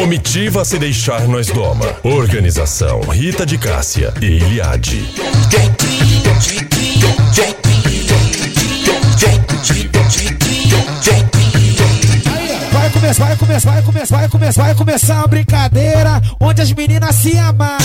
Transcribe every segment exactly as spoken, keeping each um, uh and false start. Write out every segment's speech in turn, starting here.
Comitiva Se Deixar Nós Doma. Organização Rita de Cássia e Iliade. Vai começar, vai começar, vai começar, vai começar, vai começar a brincadeira onde as meninas se amam.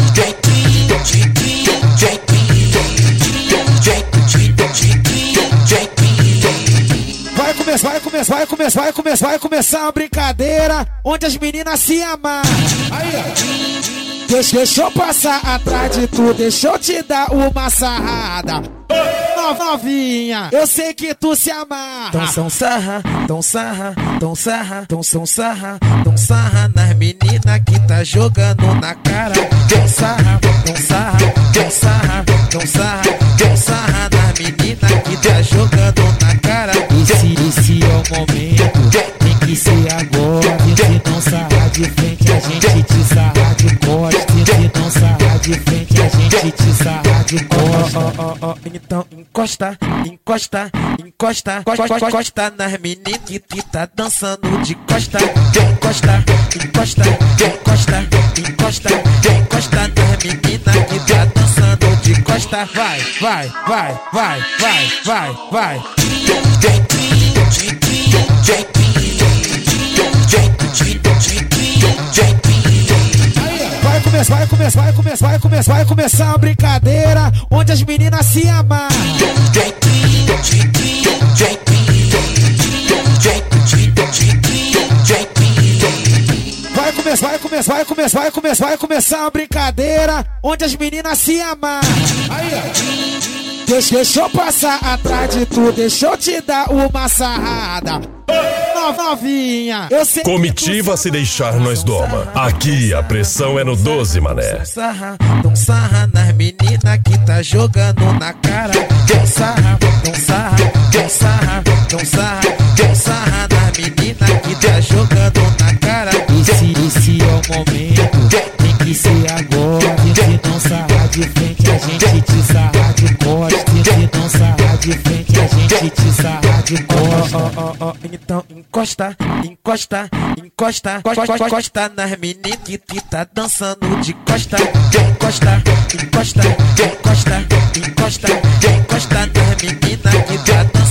Vai começar, vai começar, vai começar, vai começar, vai começar a brincadeira onde as meninas se amam. Deixa, deixa eu passar atrás de tu, deixa eu te dar uma sarrada. Novinha, eu sei que tu se amarra. Tão são sarra, tão sarra, tão sarra, tão são sarra, tão sarra nas meninas que tá jogando na cara. Tão sarra, tão sarra, tão sarra, tão sarra, tão sarra nas meninas que tá jogando na cara. Esse, esse é o momento, tem que ser agora. Se não sarrar de frente, a gente te sarra de costa. Se não sarrar de frente, a gente te sarra de costa. Oh, oh, oh, oh. Então encosta, encosta, encosta, encosta, encosta nas meninas que, que tá dançando de costa. Encosta, encosta, encosta, encosta, encosta nas meninas que tá dançando de costa. Vai, vai, vai, vai, vai, vai, vai. Vai começar, vai começar, vai começar, vai começar, vai começar a brincadeira onde as meninas se amam. Vai começar, vai começar, vai começar, vai começar, vai começar a brincadeira onde as meninas se amam. Deixa, deixa eu passar atrás de tu, deixa eu te dar uma sarrada. Novinha, eu sei. Comitiva Se Deixar Nós Doma. Aqui a pressão é no doze, mané. Tão sarra, tão sarra nas meninas que tá jogando na cara. Tão sarra, tão sarra, tão sarra, tão sarra, tão sarra nas meninas que tá jogando na cara. Esse, esse é o momento, tem que ser agora. Se não sarrar de frente, a gente te sarra de costa. Se não sarrar de frente, a gente te sarra de costa. Oh, oh, oh, oh. Então encosta, encosta, encosta, encosta, encosta nas meninas que, que tá dançando de costa. Encosta, encosta, encosta, encosta, encosta nas meninas que tá dançando.